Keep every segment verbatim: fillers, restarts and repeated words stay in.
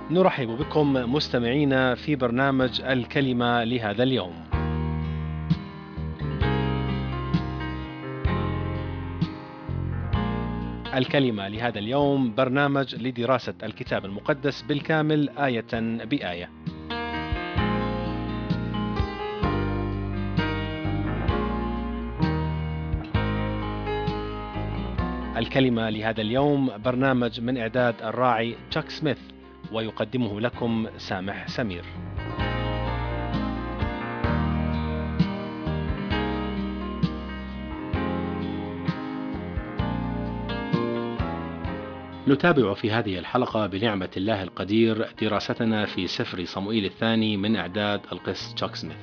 نرحب بكم مستمعينا في برنامج الكلمة لهذا اليوم. الكلمة لهذا اليوم برنامج لدراسة الكتاب المقدس بالكامل آية بآية. الكلمة لهذا اليوم برنامج من إعداد الراعي تشاك سميث، ويقدمه لكم سامح سمير. نتابع في هذه الحلقة بنعمة الله القدير دراستنا في سفر صموئيل الثاني من إعداد القس تشاك سميث.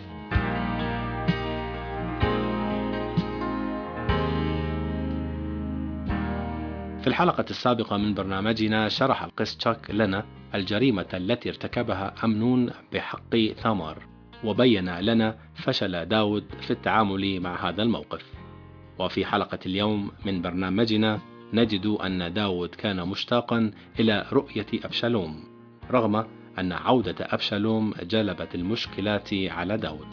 في الحلقة السابقة من برنامجنا شرح القس تشاك لنا الجريمة التي ارتكبها أمنون بحق ثامار، وبين لنا فشل داود في التعامل مع هذا الموقف. وفي حلقة اليوم من برنامجنا نجد أن داود كان مشتاقا إلى رؤية أبشالوم، رغم أن عودة أبشالوم جلبت المشكلات على داود.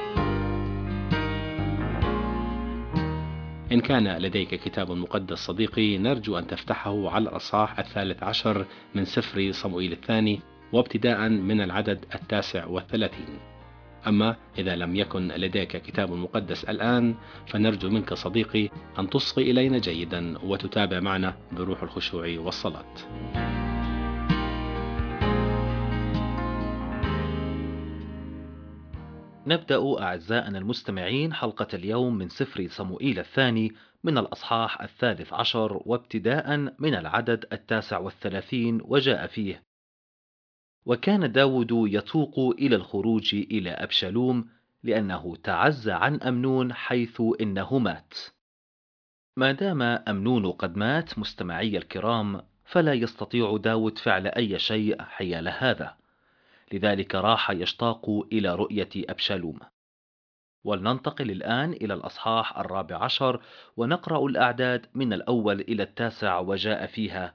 إن كان لديك كتاب مقدس صديقي، نرجو أن تفتحه على الأصحاح الثالث عشر من سفر صموئيل الثاني، وابتداء من العدد التاسع والثلاثين. أما إذا لم يكن لديك كتاب مقدس الآن، فنرجو منك صديقي أن تصغي إلينا جيدا وتتابع معنا بروح الخشوع والصلاة. نبدأ أعزائنا المستمعين حلقة اليوم من سفر صموئيل الثاني من الأصحاح الثالث عشر وابتداء من العدد التاسع والثلاثين، وجاء فيه: وكان داود يتوق إلى الخروج إلى أبشالوم لأنه تعز عن أمنون حيث إنه مات. ما دام أمنون قد مات مستمعي الكرام، فلا يستطيع داود فعل أي شيء حيال هذا، لذلك راح يشتاق إلى رؤية أبشالوم. ولننتقل الآن إلى الأصحاح الرابع عشر ونقرأ الأعداد من الأول إلى التاسع، وجاء فيها: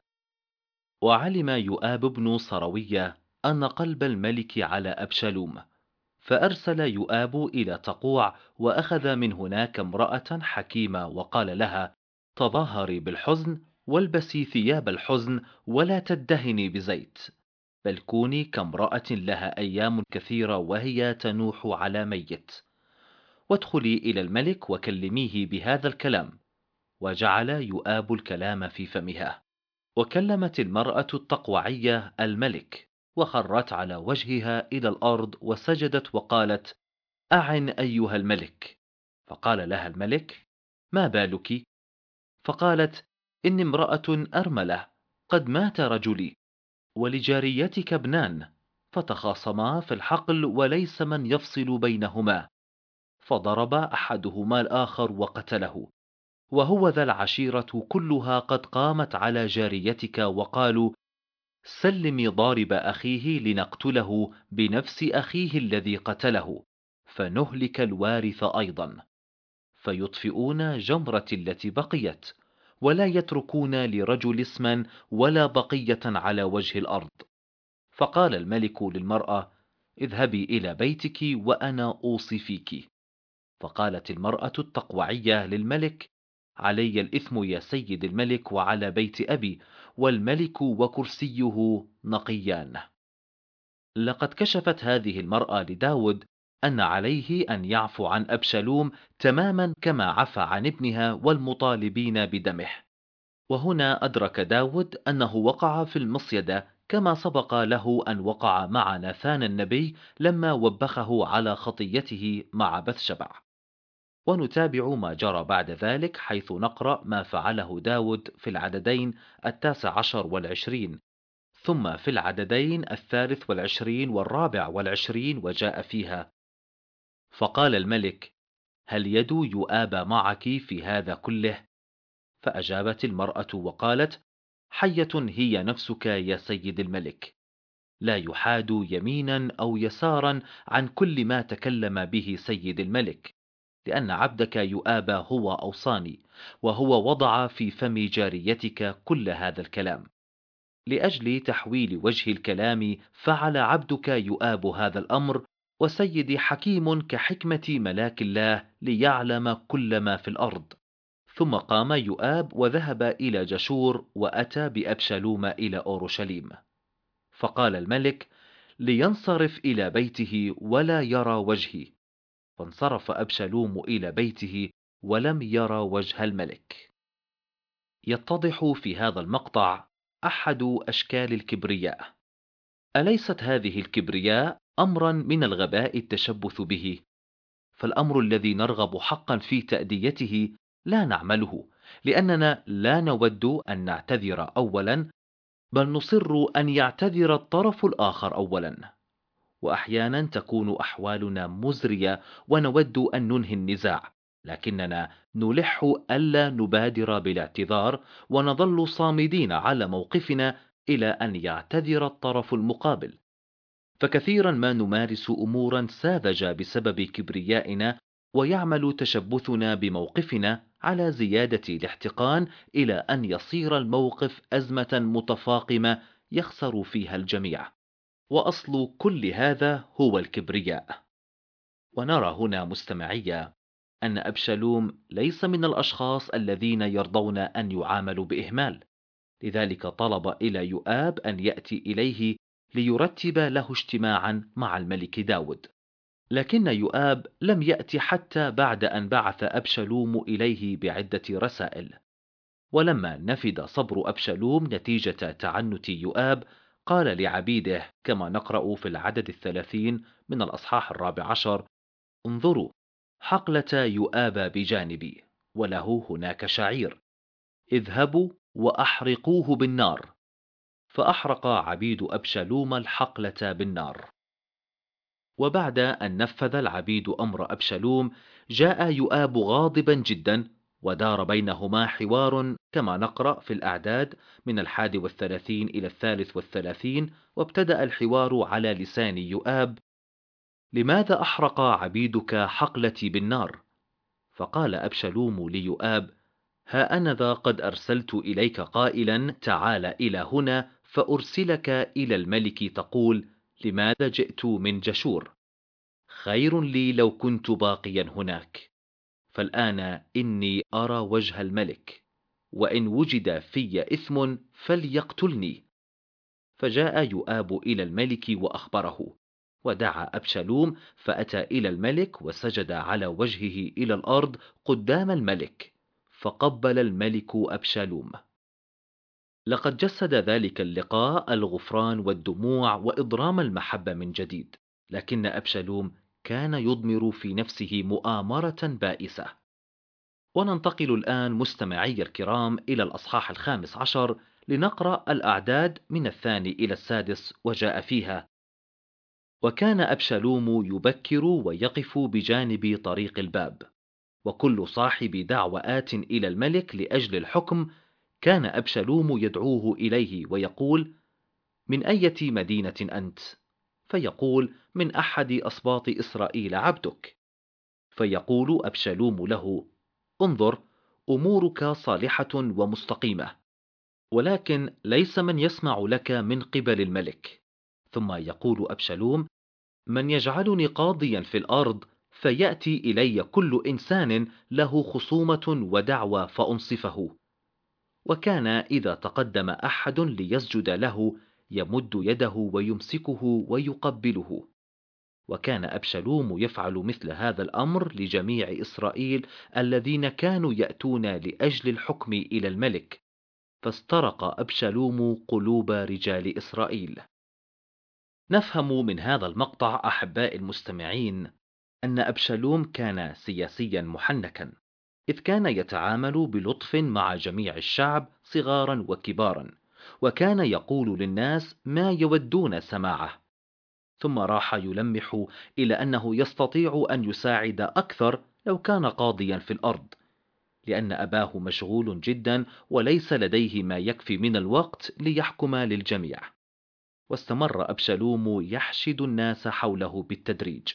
وعلم يؤاب بن صروية أن قلب الملك على أبشالوم، فأرسل يؤاب إلى تقوع وأخذ من هناك امرأة حكيمة وقال لها: تظاهري بالحزن والبسي ثياب الحزن ولا تدهني بزيت، بل كوني كامرأة لها أيام كثيرة وهي تنوح على ميت، وادخلي إلى الملك وكلميه بهذا الكلام. وجعل يؤاب الكلام في فمها. وكلمت المرأة التقوعية الملك، وخرت على وجهها إلى الأرض وسجدت وقالت: أعن أيها الملك. فقال لها الملك: ما بالك؟ فقالت: إني امرأة أرملة، قد مات رجلي، ولجاريتك ابنان، فتخاصما في الحقل وليس من يفصل بينهما، فضرب أحدهما الآخر وقتله، وهو ذا العشيرة كلها قد قامت على جاريتك وقالوا: سلمي ضارب أخيه لنقتله بنفس أخيه الذي قتله، فنهلك الوارث أيضا، فيطفئون جمرة التي بقيت، ولا يتركون لرجل اسما ولا بقية على وجه الأرض. فقال الملك للمرأة: اذهبي إلى بيتك وأنا أوصي فيك. فقالت المرأة التقوعية للملك: علي الإثم يا سيد الملك وعلى بيت أبي، والملك وكرسيه نقيان. لقد كشفت هذه المرأة لداود أن عليه أن يعفو عن أبشالوم تماما كما عفى عن ابنها والمطالبين بدمه. وهنا أدرك داود أنه وقع في المصيدة، كما سبق له أن وقع مع ناثان النبي لما وبخه على خطيته مع بثشبع. ونتابع ما جرى بعد ذلك، حيث نقرأ ما فعله داود في العددين التاسع عشر والعشرين، ثم في العددين الثالث والعشرين والرابع والعشرين، وجاء فيها: فقال الملك: هل يد يؤاب معك في هذا كله؟ فأجابت المرأة وقالت: حية هي نفسك يا سيد الملك، لا يحاد يمينا أو يسارا عن كل ما تكلم به سيد الملك، لأن عبدك يؤاب هو أوصاني، وهو وضع في فم جاريتك كل هذا الكلام. لأجل تحويل وجه الكلام فعل عبدك يؤاب هذا الأمر، وسيدي حكيم كحكمة ملاك الله ليعلم كل ما في الأرض. ثم قام يؤاب وذهب إلى جشور، وأتى بأبشالوم إلى أورشليم. فقال الملك: لينصرف إلى بيته ولا يرى وجهي. فانصرف أبشالوم إلى بيته ولم يرى وجه الملك. يتضح في هذا المقطع أحد أشكال الكبرياء. أليست هذه الكبرياء أمرا من الغباء التشبث به؟ فالأمر الذي نرغب حقا في تأديته لا نعمله، لأننا لا نود أن نعتذر أولا، بل نصر أن يعتذر الطرف الآخر أولا. وأحيانا تكون أحوالنا مزرية ونود أن ننهي النزاع، لكننا نلح ألا نبادر بالاعتذار، ونظل صامدين على موقفنا إلى أن يعتذر الطرف المقابل. فكثيرا ما نمارس أمورا ساذجة بسبب كبريائنا، ويعمل تشبثنا بموقفنا على زيادة الاحتقان إلى أن يصير الموقف أزمة متفاقمة يخسر فيها الجميع. وأصل كل هذا هو الكبرياء. ونرى هنا مستمعية أن أبشالوم ليس من الأشخاص الذين يرضون أن يعاملوا بإهمال، لذلك طلب إلى يؤاب أن يأتي إليه ليرتب له اجتماعا مع الملك داود. لكن يؤاب لم يأتي حتى بعد أن بعث أبشالوم إليه بعدة رسائل. ولما نفد صبر أبشالوم نتيجة تعنت يؤاب، قال لعبيده كما نقرأ في العدد الثلاثين من الأصحاح الرابع عشر: انظروا، حقلة يؤاب بجانبي، وله هناك شعير، اذهبوا وأحرقوه بالنار. فأحرق عبيد أبشالوم الحقلة بالنار. وبعد أن نفذ العبيد أمر أبشالوم، جاء يؤاب غاضبا جدا، ودار بينهما حوار كما نقرأ في الأعداد من الحادي والثلاثين إلى الثالث والثلاثين. وابتدأ الحوار على لسان يؤاب: لماذا أحرق عبيدك حقلتي بالنار؟ فقال أبشالوم ليؤاب: ها أنا ذا قد أرسلت إليك قائلا تعال إلى هنا، فأرسلك إلى الملك تقول: لماذا جئت من جشور؟ خير لي لو كنت باقيا هناك، فالآن إني أرى وجه الملك، وإن وجد في إثم فليقتلني. فجاء يؤاب إلى الملك وأخبره، ودعا أبشالوم فأتى إلى الملك وسجد على وجهه إلى الأرض قدام الملك، فقبل الملك أبشالوم. لقد جسد ذلك اللقاء الغفران والدموع وإضرام المحبة من جديد، لكن أبشالوم كان يضمر في نفسه مؤامرة بائسة. وننتقل الآن مستمعي الكرام إلى الأصحاح الخامس عشر لنقرأ الأعداد من الثاني إلى السادس. وجاء فيها: وكان أبشالوم يبكر ويقف بجانب طريق الباب، وكل صاحب دعوة آت إلى الملك لأجل الحكم كان أبشالوم يدعوه إليه ويقول: من أية مدينة أنت؟ فيقول: من أحد أسباط إسرائيل عبدك. فيقول أبشالوم له: انظر، أمورك صالحة ومستقيمة، ولكن ليس من يسمع لك من قبل الملك. ثم يقول أبشالوم: من يجعلني قاضيا في الأرض، فيأتي إلي كل إنسان له خصومة ودعوى فأنصفه. وكان إذا تقدم أحد ليسجد له يمد يده ويمسكه ويقبله. وكان أبشالوم يفعل مثل هذا الأمر لجميع إسرائيل الذين كانوا يأتون لأجل الحكم إلى الملك، فاسترق أبشالوم قلوب رجال إسرائيل. نفهم من هذا المقطع أحباء المستمعين أن أبشالوم كان سياسيا محنكا، إذ كان يتعامل بلطف مع جميع الشعب صغارا وكبارا، وكان يقول للناس ما يودون سماعه. ثم راح يلمح إلى أنه يستطيع أن يساعد أكثر لو كان قاضيا في الأرض، لأن أباه مشغول جدا وليس لديه ما يكفي من الوقت ليحكم للجميع. واستمر أبشالوم يحشد الناس حوله بالتدريج.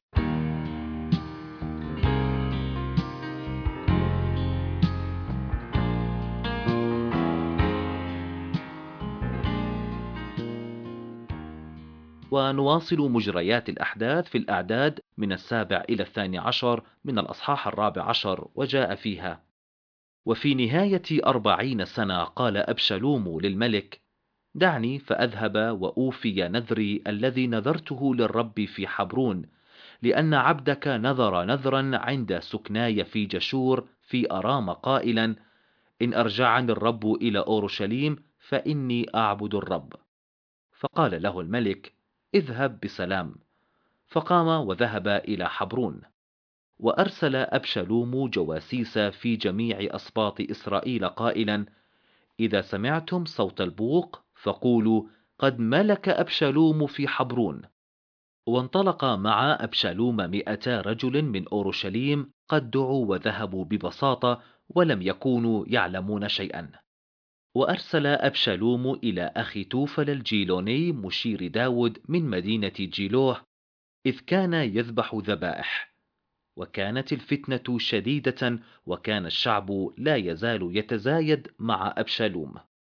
ونواصل مجريات الأحداث في الأعداد من السابع إلى الثاني عشر من الأصحاح الرابع عشر، وجاء فيها: وفي نهاية أربعين سنة قال أبشالوم للملك: دعني فأذهب وأوفي نذري الذي نذرته للرب في حبرون، لأن عبدك نذر نذرا عند سكناي في جشور في أرام قائلا: إن أرجعني الرب إلى أورشليم فإني أعبد الرب. فقال له الملك: اذهب بسلام. فقام وذهب إلى حبرون. وأرسل أبشالوم جواسيس في جميع أسباط إسرائيل قائلا: إذا سمعتم صوت البوق فقولوا: قد ملك أبشالوم في حبرون. وانطلق مع أبشالوم مئتا رجل من أورشليم، قد دعوا وذهبوا ببساطة، ولم يكونوا يعلمون شيئا. وأرسل أبشالوم إلى أخي توفل الجيلوني مشير داود من مدينة جيلوه، إذ كان يذبح ذبائح. وكانت الفتنة شديدة، وكان الشعب لا يزال يتزايد مع أبشالوم.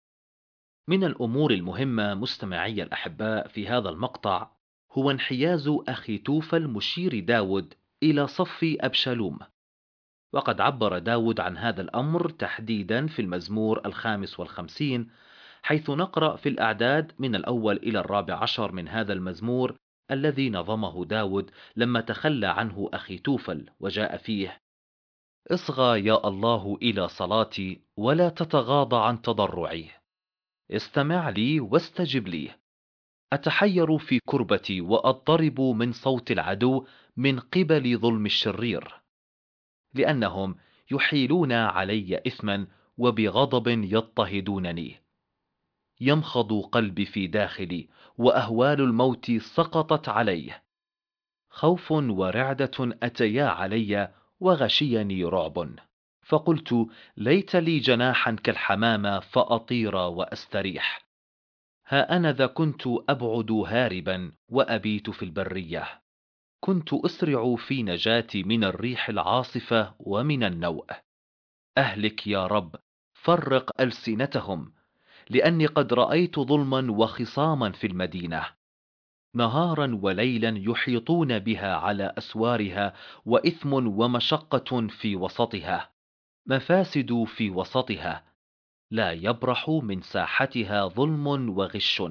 من الأمور المهمة مستمعي الأحباء في هذا المقطع هو انحياز أخي توفل مشير داود إلى صف أبشالوم. وقد عبر داود عن هذا الأمر تحديدا في المزمور الخامس والخمسين، حيث نقرأ في الأعداد من الأول إلى الرابع عشر من هذا المزمور الذي نظمه داود لما تخلى عنه أخي توفل، وجاء فيه: اصغى يا الله إلى صلاتي ولا تتغاضى عن تضرعي، استمع لي واستجب لي. أتحير في كربتي وأضطرب من صوت العدو من قبل ظلم الشرير، لأنهم يحيلون علي إثما وبغضب يضطهدونني. يمخض قلبي في داخلي، وأهوال الموت سقطت علي. خوف ورعدة أتيا علي، وغشيني رعب. فقلت: ليت لي جناحا كالحمامة فأطير وأستريح. ها أنا ذا كنت أبعد هاربا وأبيت في البرية. كنت أسرع في نجاتي من الريح العاصفة ومن النوء. أهلك يا رب، فرق ألسنتهم، لأني قد رأيت ظلما وخصاما في المدينة. نهارا وليلا يحيطون بها على أسوارها، وإثم ومشقة في وسطها، مفاسد في وسطها، لا يبرح من ساحتها ظلم وغش.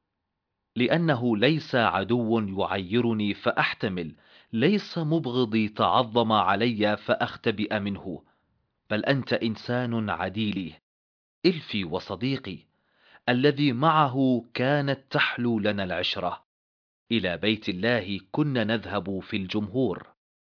لأنه ليس عدو يعيرني فأحتمل، ليس مبغضي تعظم علي فأختبئ منه، بل أنت إنسان عديلي، إلفي وصديقي، الذي معه كانت تحلو لنا العشرة. إلى بيت الله كنا نذهب في الجمهور.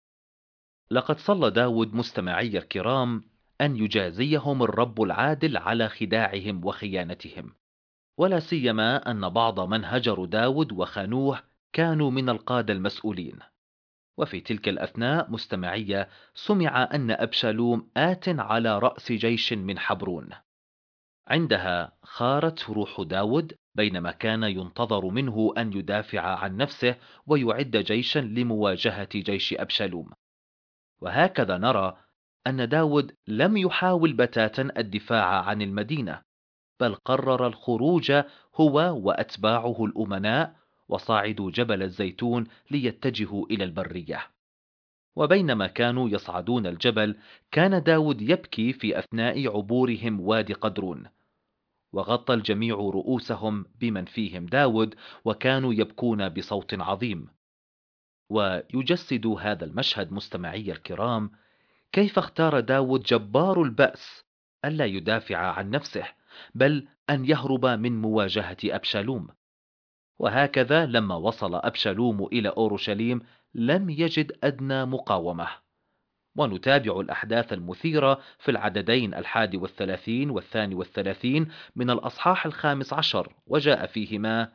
لقد صلى داود مستمعي الكرام أن يجازيهم الرب العادل على خداعهم وخيانتهم، ولا سيما أن بعض من هجروا داود وخانوه كانوا من القادة المسؤولين. وفي تلك الأثناء مستمعية سمع أن أبشالوم آت على رأس جيش من حبرون. عندها خارت روح داود، بينما كان ينتظر منه أن يدافع عن نفسه ويعد جيشا لمواجهة جيش أبشالوم. وهكذا نرى أن داود لم يحاول بتاتا الدفاع عن المدينة، بل قرر الخروج هو وأتباعه الأمناء، وصعدوا جبل الزيتون ليتجهوا إلى البرية. وبينما كانوا يصعدون الجبل، كان داود يبكي في أثناء عبورهم وادي قدرون، وغطى الجميع رؤوسهم بمن فيهم داود، وكانوا يبكون بصوت عظيم. ويجسد هذا المشهد مستمعي الكرام كيف اختار داود جبار البأس ألا يدافع عن نفسه، بل أن يهرب من مواجهة أبشالوم. وهكذا لما وصل أبشالوم إلى أورشليم لم يجد أدنى مقاومة. ونتابع الأحداث المثيرة في العددين الحادي والثلاثين والثاني والثلاثين من الأصحاح الخامس عشر، وجاء فيهما: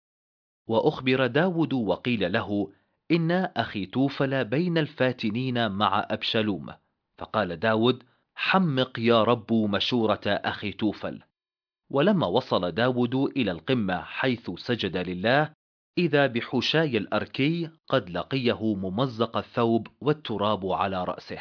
وأخبر داود وقيل له: إن أخي توفل بين الفاتنين مع أبشالوم. فقال داود: حمق يا رب مشورة أخي توفل. ولما وصل داود إلى القمة حيث سجد لله، إذا بحشاي الأركي قد لقيه ممزق الثوب والتراب على رأسه.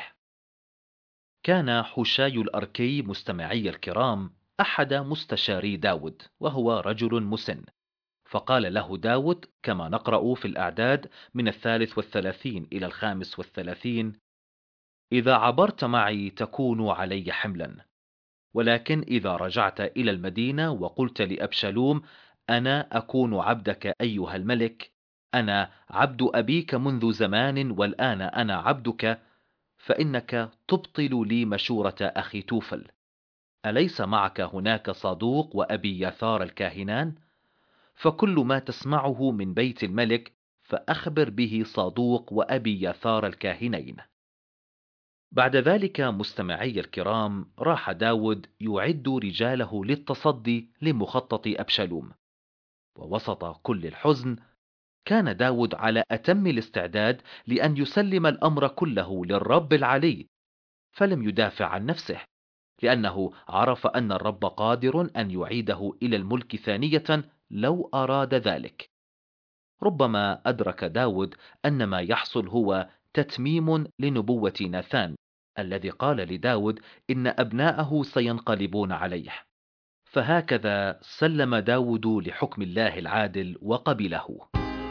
كان حشاي الأركي مستمعي الكرام أحد مستشاري داود، وهو رجل مسن. فقال له داود كما نقرأ في الأعداد من الثالث والثلاثين إلى الخامس والثلاثين: إذا عبرت معي تكون علي حملا، ولكن إذا رجعت إلى المدينة وقلت لأبشالوم: أنا أكون عبدك أيها الملك، أنا عبد أبيك منذ زمان والآن أنا عبدك، فإنك تبطل لي مشورة أخي توفل. أليس معك هناك صادوق وأبي يثار الكاهنان؟ فكل ما تسمعه من بيت الملك فأخبر به صادوق وأبي يثار الكاهنين. بعد ذلك مستمعي الكرام، راح داود يعد رجاله للتصدي لمخطط أبشالوم. ووسط كل الحزن كان داود على أتم الاستعداد لأن يسلم الأمر كله للرب العلي، فلم يدافع عن نفسه، لأنه عرف أن الرب قادر أن يعيده إلى الملك ثانية لو أراد ذلك. ربما أدرك داود أن ما يحصل هو تتميم لنبوة ناثان الذي قال لداود إن أبناءه سينقلبون عليه، فهكذا سلم داود لحكم الله العادل وقبله.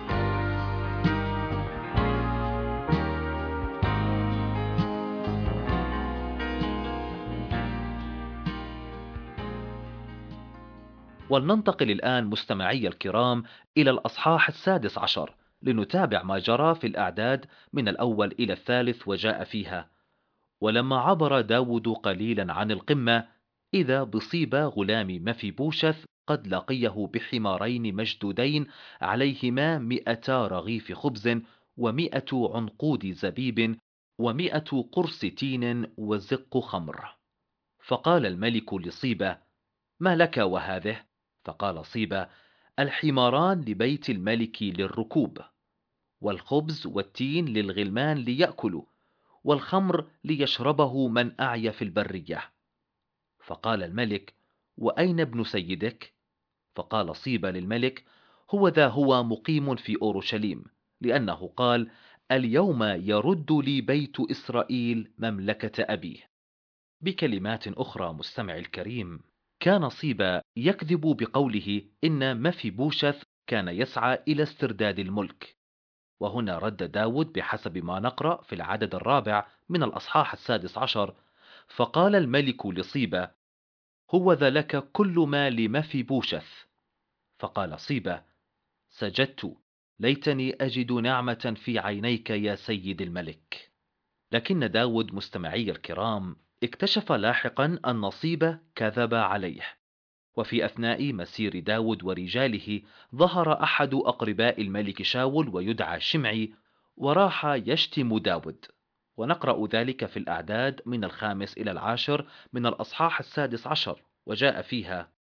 ولننتقل الآن مستمعي الكرام إلى الأصحاح السادس عشر لنتابع ما جرى في الأعداد من الأول إلى الثالث. وجاء فيها: ولما عبر داود قليلا عن القمة، إذا بصيب غلام مفيبوشث قد لقيه بحمارين مشدودين عليهما مئتا رغيف خبز ومئة عنقود زبيب ومئة قرص تين وزق خمر. فقال الملك لصيبة: ما لك وهذه؟ فقال صيبة: الحماران لبيت الملك للركوب، والخبز والتين للغلمان ليأكلوا، والخمر ليشربه من أعيا في البرية. فقال الملك: وأين ابن سيدك؟ فقال صيبة للملك: هو ذا هو مقيم في أورشليم، لأنه قال: اليوم يرد لي بيت إسرائيل مملكة أبيه. بكلمات أخرى مستمع الكريم، كان صيبة يكذب بقوله إن مفيبوشث كان يسعى إلى استرداد الملك. وهنا رد داود بحسب ما نقرأ في العدد الرابع من الأصحاح السادس عشر: فقال الملك لصيبة: هو ذا لك كل ما لمفيبوشث. فقال صيبة: سجدت، ليتني أجد نعمة في عينيك يا سيد الملك. لكن داود مستمعي الكرام اكتشف لاحقا أن صيبة كذب عليه. وفي أثناء مسير داود ورجاله ظهر أحد أقرباء الملك شاول ويدعى شمعي، وراح يشتم داود. ونقرأ ذلك في الأعداد من الخامس إلى العاشر من الأصحاح السادس عشر. وجاء فيها: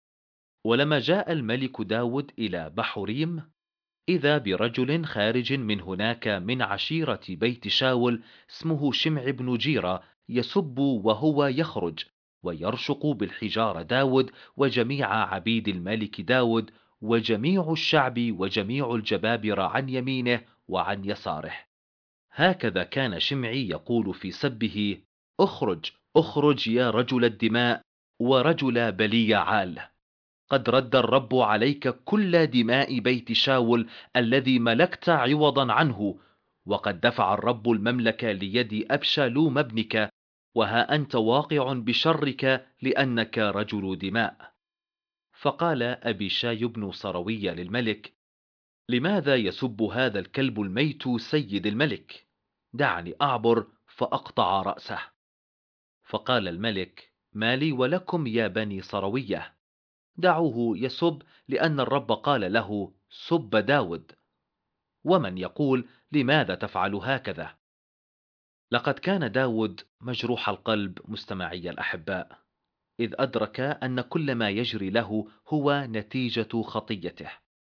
ولما جاء الملك داود إلى بحوريم، إذا برجل خارج من هناك من عشيرة بيت شاول اسمه شمع بن جيرة يسب وهو يخرج ويرشق بالحجارة داود وجميع عبيد الملك داود وجميع الشعب وجميع الجبابرة عن يمينه وعن يساره. هكذا كان شمعي يقول في سبه: اخرج اخرج يا رجل الدماء ورجل بلي عال، قد رد الرب عليك كل دماء بيت شاول الذي ملكت عوضا عنه، وقد دفع الرب المملكة ليد أبشالوم ابنك، وها أنت واقع بشرك لأنك رجل دماء. فقال أبيشاي بن صروية للملك: لماذا يسب هذا الكلب الميت سيد الملك؟ دعني أعبر فأقطع رأسه. فقال الملك: ما لي ولكم يا بني صروية؟ دعوه يسب، لأن الرب قال له: سب داود. ومن يقول: لماذا تفعل هكذا؟ لقد كان داود مجروح القلب مستمعي الأحباء، إذ أدرك أن كل ما يجري له هو نتيجة خطيته.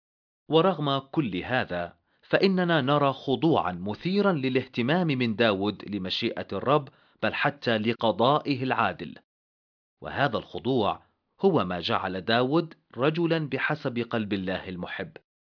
ورغم كل هذا فإننا نرى خضوعا مثيرا للاهتمام من داود لمشيئة الرب، بل حتى لقضائه العادل. وهذا الخضوع هو ما جعل داود رجلا بحسب قلب الله المحب.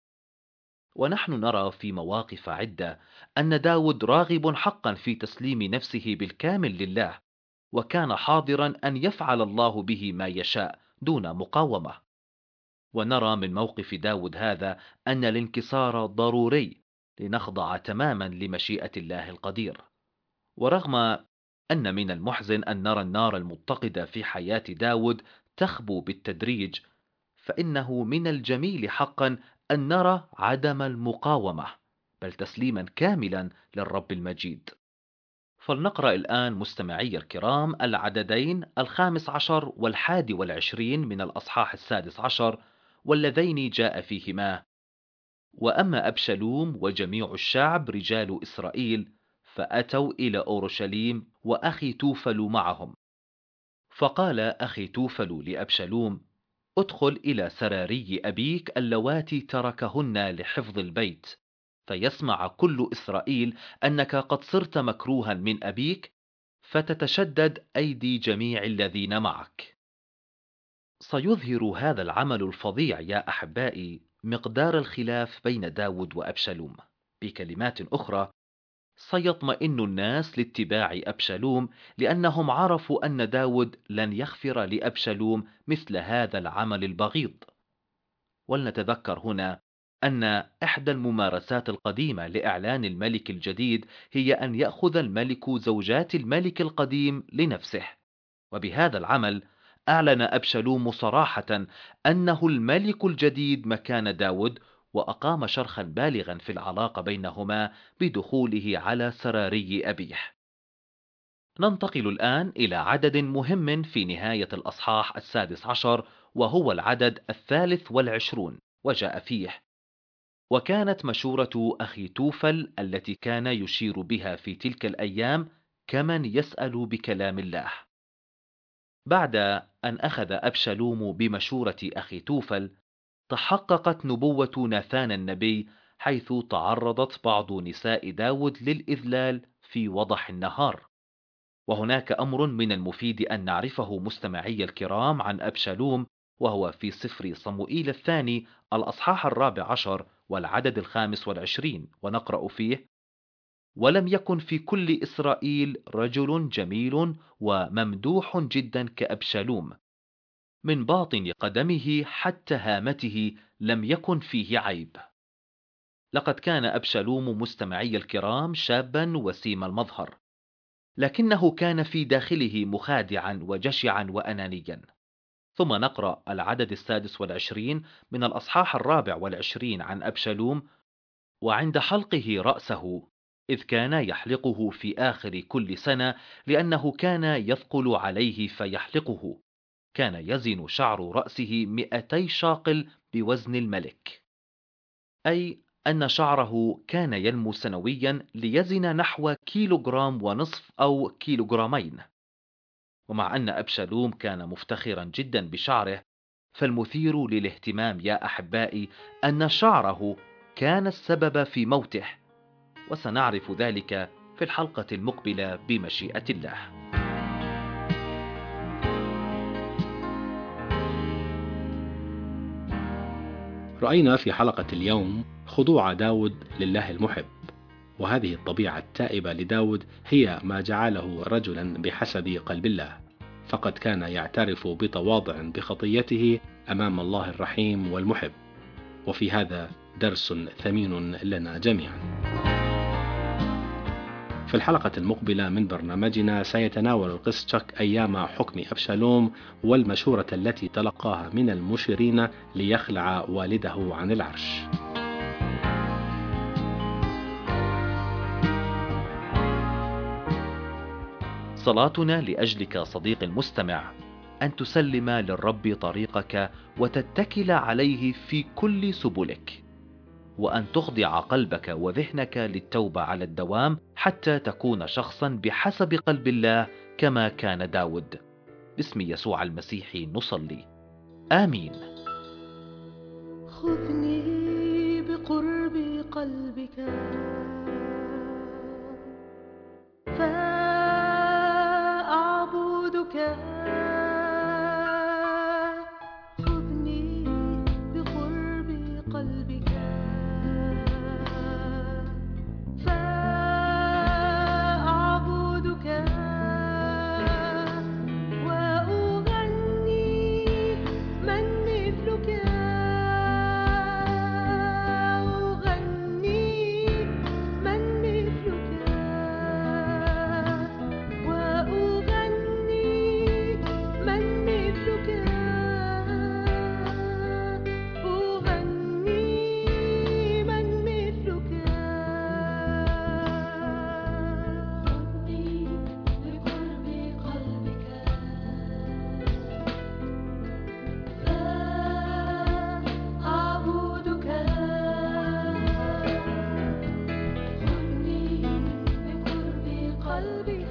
ونحن نرى في مواقف عدة أن داود راغب حقا في تسليم نفسه بالكامل لله، وكان حاضرا أن يفعل الله به ما يشاء دون مقاومة. ونرى من موقف داود هذا أن الانكسار ضروري لنخضع تماما لمشيئة الله القدير. ورغم أن من المحزن أن نرى النار المتقدة في حياة داود تخبو بالتدريج، فإنه من الجميل حقا أن نرى عدم المقاومة، بل تسليما كاملا للرب المجيد. فلنقرأ الآن مستمعي الكرام العددين الخامس عشر والحادي والعشرين من الأصحاح السادس عشر، واللذين جاء فيهما: وأما أبشلوم وجميع الشعب رجال إسرائيل فأتوا إلى أورشليم وأخي توفل معهم. فقال أخي توفل لأبشلوم: ادخل إلى سراري أبيك اللواتي تركهن لحفظ البيت، فيسمع كل إسرائيل أنك قد صرت مكروها من أبيك، فتتشدد أيدي جميع الذين معك. سيظهر هذا العمل الفظيع يا أحبائي مقدار الخلاف بين داود وأبشلوم. بكلمات أخرى، سيطمئن الناس لاتباع أبشلوم لأنهم عرفوا أن داود لن يغفر لأبشلوم مثل هذا العمل البغيض. ولنتذكر هنا أن إحدى الممارسات القديمة لإعلان الملك الجديد هي أن يأخذ الملك زوجات الملك القديم لنفسه، وبهذا العمل أعلن أبشلوم صراحة أنه الملك الجديد مكان داود، وأقام شرخا بالغا في العلاقة بينهما بدخوله على سراري أبيه. ننتقل الآن إلى عدد مهم في نهاية الأصحاح السادس عشر، وهو العدد الثالث والعشرون، وجاء فيه: وكانت مشورة أخي توفل التي كان يشير بها في تلك الأيام كمن يسأل بكلام الله. بعد أن أخذ أبشلوم بمشورة أخي توفل، تحققت نبوة ناثان النبي، حيث تعرضت بعض نساء داود للإذلال في وضح النهار. وهناك أمر من المفيد أن نعرفه مستمعي الكرام عن أبشلوم، وهو في سفر صموئيل الثاني الأصحاح الرابع عشر والعدد الخامس والعشرين، ونقرأ فيه: ولم يكن في كل إسرائيل رجل جميل وممدوح جدا كأبشلوم، من باطن قدمه حتى هامته لم يكن فيه عيب. لقد كان أبشلوم مستمعي الكرام شابا وسيم المظهر، لكنه كان في داخله مخادعا وجشعا وأنانيا. ثم نقرأ العدد السادس والعشرين من الأصحاح الرابع والعشرين عن أبشلوم: وعند حلقه رأسه، إذ كان يحلقه في آخر كل سنة لأنه كان يثقل عليه فيحلقه، كان يزن شعر رأسه مئتي شاقل بوزن الملك، أي أن شعره كان ينمو سنويا ليزن نحو كيلوغرام ونصف أو كيلوغرامين. ومع أن أبشالوم كان مفتخرا جدا بشعره، فالمثير للاهتمام يا أحبائي أن شعره كان السبب في موته، وسنعرف ذلك في الحلقة المقبلة بمشيئة الله. رأينا في حلقة اليوم خضوع داود لله المحب، وهذه الطبيعة التائبة لداود هي ما جعله رجلا بحسب قلب الله، فقد كان يعترف بتواضع بخطيته أمام الله الرحيم والمحب. وفي هذا درس ثمين لنا جميعا. في الحلقة المقبلة من برنامجنا سيتناول القس تشاك أيام حكم أبشالوم والمشورة التي تلقاها من المشيرين ليخلع والده عن العرش. صلاتنا لأجلك صديقي المستمع أن تسلم للرب طريقك وتتكل عليه في كل سبلك، وأن تخضع قلبك وذهنك للتوبة على الدوام حتى تكون شخصا بحسب قلب الله كما كان داود. باسم يسوع المسيح نصلي، آمين. خذني بقرب قلبك فأعبدك، خذني بقرب قلبك فأعبدك وأغني من مثلك. قلبك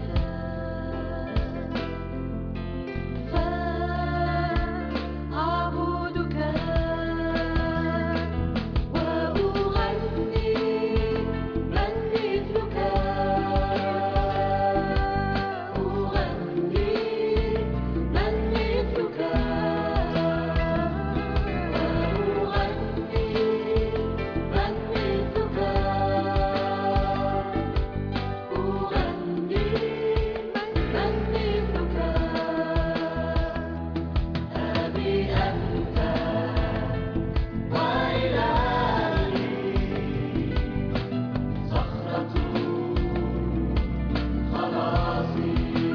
فأعبدك وأغني من مثلك أغني من مثلك وأغني من مثلك أغني من مثلك أبي أنت وإلهي صخرة خلاصي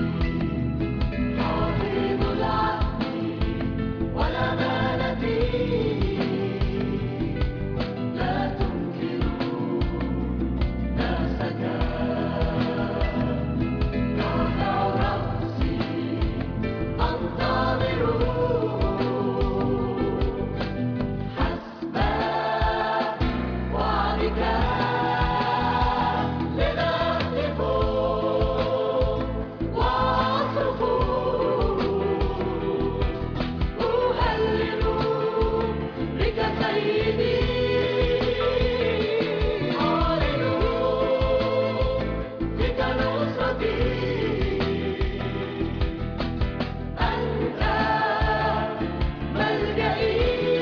حافظ العهد والأمانة لا تنكر نفسك رافع رأسي أنتظر حسب وعدك لذا أهتف وأصرخ أهلل بك سيدي أعلن فيك نصرتي أنت ملجئي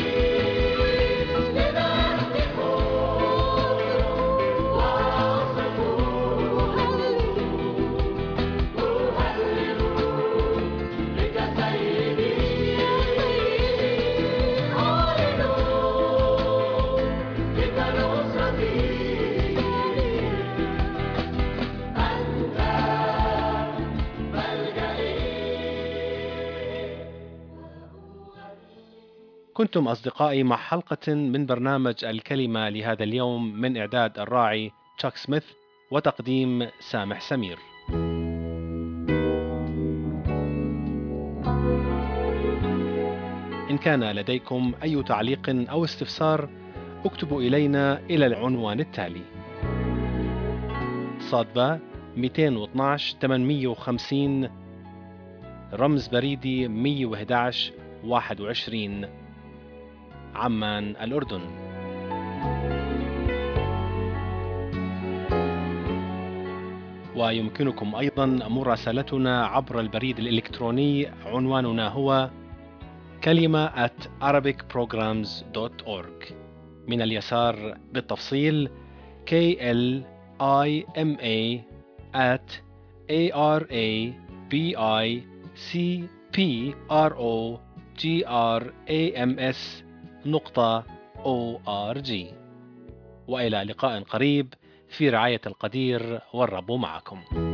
لذا أهتف وأصرخ أهلل أهلل بك سيدي أعلن فيك نصرتي أنت كنتم أصدقائي مع حلقة من برنامج الكلمة لهذا اليوم من إعداد الراعي تشاك سميث وتقديم سامح سمير. إن كان لديكم أي تعليق أو استفسار اكتبوا إلينا إلى العنوان التالي: صادبة مئتين واثناشر ثمانمئة وخمسين رمز بريدي مئة وأحد عشر واحد وعشرين عمان الأردن. ويمكنكم أيضا مراسلتنا عبر البريد الإلكتروني، عنواننا هو كلمة at arabic programs dot org. من اليسار بالتفصيل K L I M A at A R A B I C P R O G R A M S نقطة O R G. وإلى لقاء قريب في رعاية القدير، والرب معكم.